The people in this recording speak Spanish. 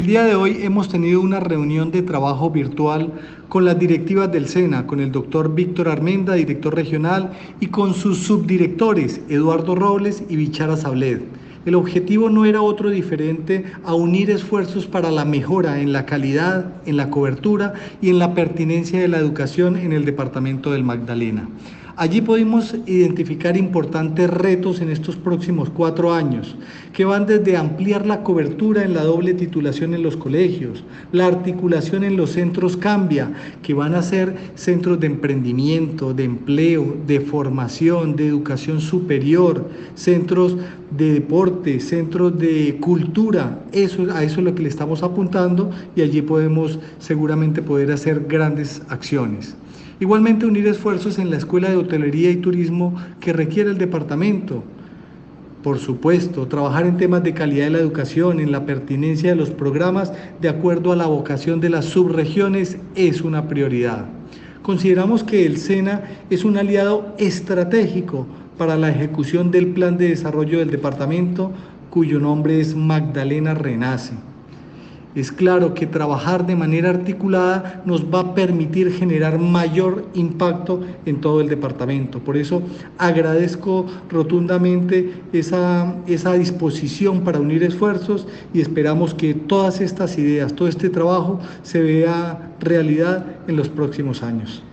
El día de hoy hemos tenido una reunión de trabajo virtual con las directivas del SENA, con el doctor Víctor Armenda, director regional, y con sus subdirectores, Eduardo Robles y Bichara Sabled. El objetivo no era otro diferente a unir esfuerzos para la mejora en la calidad, en la cobertura y en la pertinencia de la educación en el departamento del Magdalena. Allí pudimos identificar importantes retos en estos próximos 4 años, que van desde ampliar la cobertura en la doble titulación en los colegios, la articulación en los centros Cambia, que van a ser centros de emprendimiento, de empleo, de formación, de educación superior, centros de deporte, centros de cultura. A eso es lo que le estamos apuntando y allí podemos seguramente poder hacer grandes acciones. Igualmente unir esfuerzos en la Escuela de Hotelería y Turismo que requiere el departamento. Por supuesto, trabajar en temas de calidad de la educación, en la pertinencia de los programas de acuerdo a la vocación de las subregiones es una prioridad. Consideramos que el SENA es un aliado estratégico para la ejecución del plan de desarrollo del departamento, cuyo nombre es Magdalena Renace. Es claro que trabajar de manera articulada nos va a permitir generar mayor impacto en todo el departamento. Por eso agradezco rotundamente esa disposición para unir esfuerzos y esperamos que todas estas ideas, todo este trabajo se vea realidad en los próximos años.